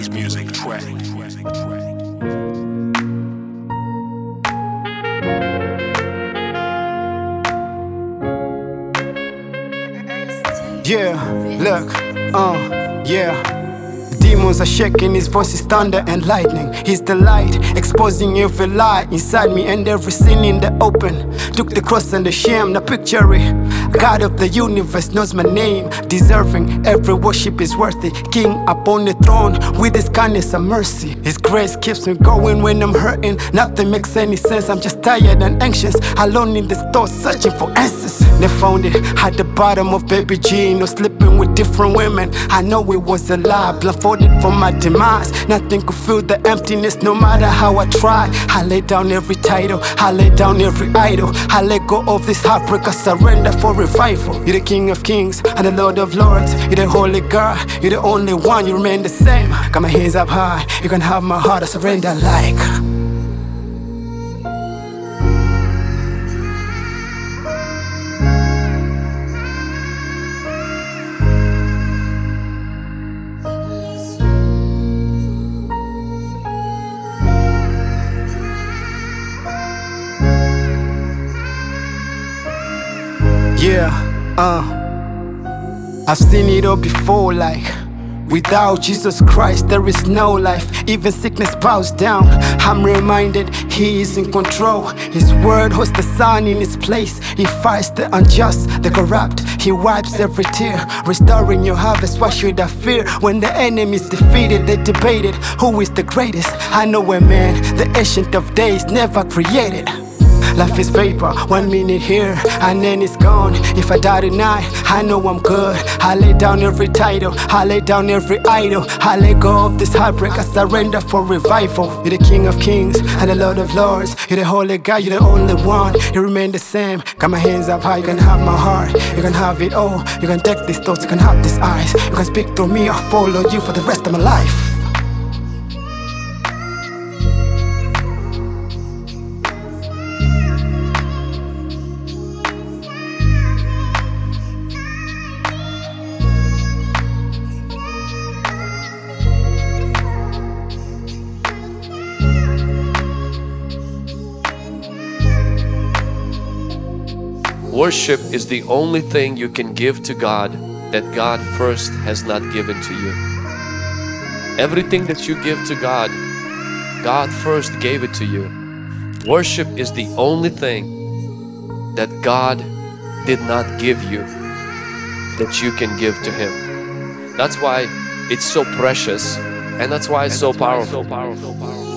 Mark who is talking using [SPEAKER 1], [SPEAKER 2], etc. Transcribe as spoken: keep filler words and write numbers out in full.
[SPEAKER 1] King's music track.
[SPEAKER 2] Yeah, look, uh, yeah. Demons are shaking, his voice is thunder and lightning. He's the light, exposing every lie inside me and every sin in the open. Took the cross and the shame, now picture it. God of the universe knows my name, deserving every worship is worthy. King upon the throne with his kindness and mercy. His grace keeps me going when I'm hurting. Nothing makes any sense, I'm just tired and anxious. Alone in the store searching for answers. They found it at the bottom of baby Gino, sleeping with different women. I know it was a lie, blindfolded for my demise. Nothing could fill the emptiness no matter how I try. I lay down every title, I lay down every idol. I let go of this heartbreak, I surrender for revival. You're the King of Kings and the Lord of Lords. You're the Holy God, you're the only one, you remain the same. Got my hands up high, you can have my heart, I surrender like. Yeah, uh, I've seen it all before, like, without Jesus Christ there is no life. Even sickness bows down. I'm reminded He is in control. His word holds the sun in its place. He fights the unjust, the corrupt. He wipes every tear, restoring your harvest. Why should I fear? When the enemy is defeated, they debated who is the greatest. I know a man, the ancient of days, never created. Life is vapor, one minute here and then it's gone. If I die tonight, I know I'm good. I lay down every title, I lay down every idol. I let go of this heartbreak, I surrender for revival. You're the King of Kings and the Lord of Lords. You're the Holy God, you're the only one. You remain the same. Got my hands up high, you can have my heart. You can have it all. You can take these thoughts, you can have these eyes. You can speak through me, I'll follow you for the rest of my life.
[SPEAKER 3] Worship is the only thing you can give to God that God first has not given to you. Everything that you give to God, God first gave it to you. Worship is the only thing that God did not give you that you can give to Him. That's why it's so precious, and that's why it's so powerful.